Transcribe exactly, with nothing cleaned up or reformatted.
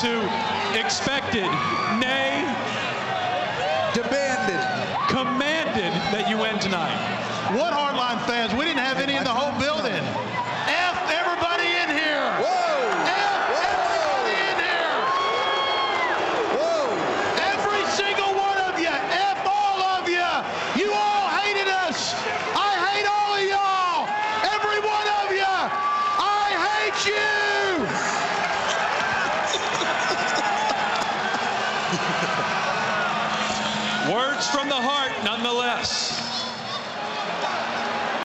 who expected, nay, demanded, commanded that you win tonight. What Hardline fans? We didn't have any in the whole building. F everybody in here. Whoa. F Whoa. everybody in here. Whoa. Every single one of you. F all of you. You all hated us. I hate all of y'all. Every one of you. I hate you. Words from the heart, nonetheless.